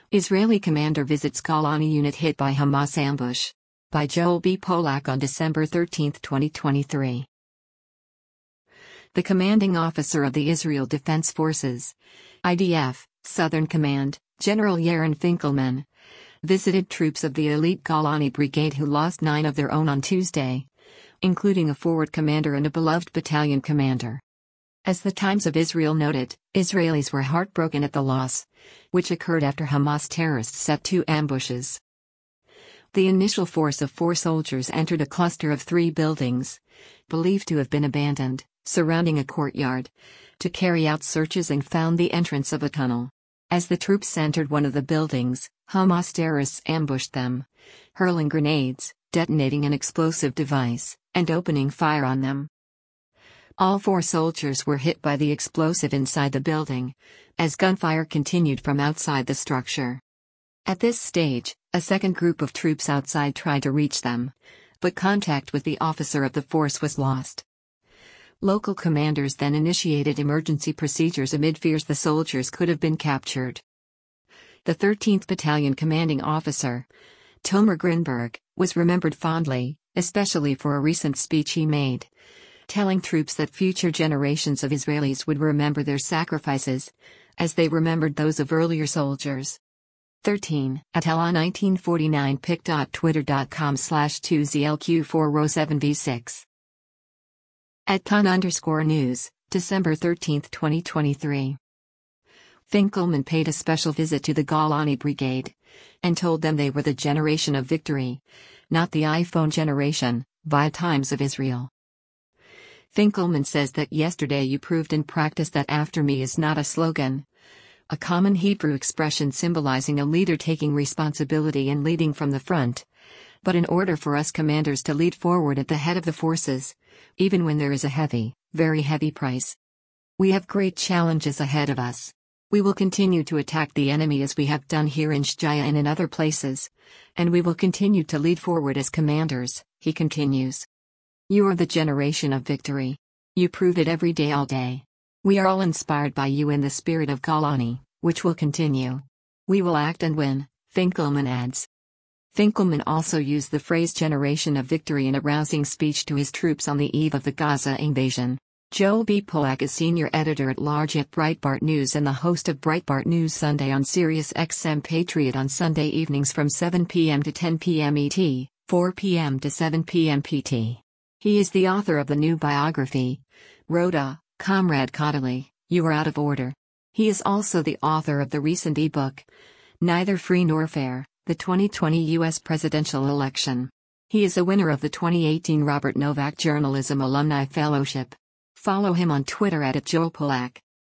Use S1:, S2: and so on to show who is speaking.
S1: Israeli commander visits Golani unit hit by Hamas ambush. By Joel B. Polak on December 13, 2023. The commanding officer of the Israel Defense Forces, IDF, Southern Command, General Yaron Finkelman, visited troops of the elite Golani Brigade who lost 9 of their own on Tuesday, including a forward commander and a beloved battalion commander. As the Times of Israel noted, Israelis were heartbroken at the loss, which occurred after Hamas terrorists set 2 ambushes. The initial force of 4 soldiers entered a cluster of 3 buildings, believed to have been abandoned, surrounding a courtyard, to carry out searches and found the entrance of a tunnel. As the troops entered one of the buildings, Hamas terrorists ambushed them, hurling grenades, detonating an explosive device, and opening fire on them. All 4 soldiers were hit by the explosive inside the building, as gunfire continued from outside the structure. At this stage, a second group of troops outside tried to reach them, but contact with the officer of the force was lost. Local commanders then initiated emergency procedures amid fears the soldiers could have been captured. The 13th Battalion commanding officer, Tomer Grinberg, was remembered fondly, especially for a recent speech he made, telling troops that future generations of Israelis would remember their sacrifices, as they remembered those of earlier soldiers. 13. Atala 1949 pic.twitter.com/2zlq4row7v6 @Con_news, December 13, 2023. Finkelman paid a special visit to the Golani Brigade, and told them they were the generation of victory, not the iPhone generation, via Times of Israel. Finkelman says that yesterday you proved in practice that after me is not a slogan, a common Hebrew expression symbolizing a leader taking responsibility and leading from the front, but in order for us commanders to lead forward at the head of the forces, even when there is a heavy, very heavy price. We have great challenges ahead of us. We will continue to attack the enemy as we have done here in Shjaya and in other places, and we will continue to lead forward as commanders, he continues. You are the generation of victory. You prove it every day all day. We are all inspired by you in the spirit of Golani, which will continue. We will act and win, Finkelman adds. Finkelman also used the phrase generation of victory in a rousing speech to his troops on the eve of the Gaza invasion. Joel B. Polak is senior editor-at-large at Breitbart News and the host of Breitbart News Sunday on Sirius XM Patriot on Sunday evenings from 7 p.m. to 10 p.m. ET, 4 p.m. to 7 p.m. PT. He is the author of the new biography, Rhoda, Comrade Cotterley, You Are Out of Order. He is also the author of the recent ebook, Neither Free Nor Fair, the 2020 U.S. Presidential Election. He is a winner of the 2018 Robert Novak Journalism Alumni Fellowship. Follow him on Twitter @JoelPolak.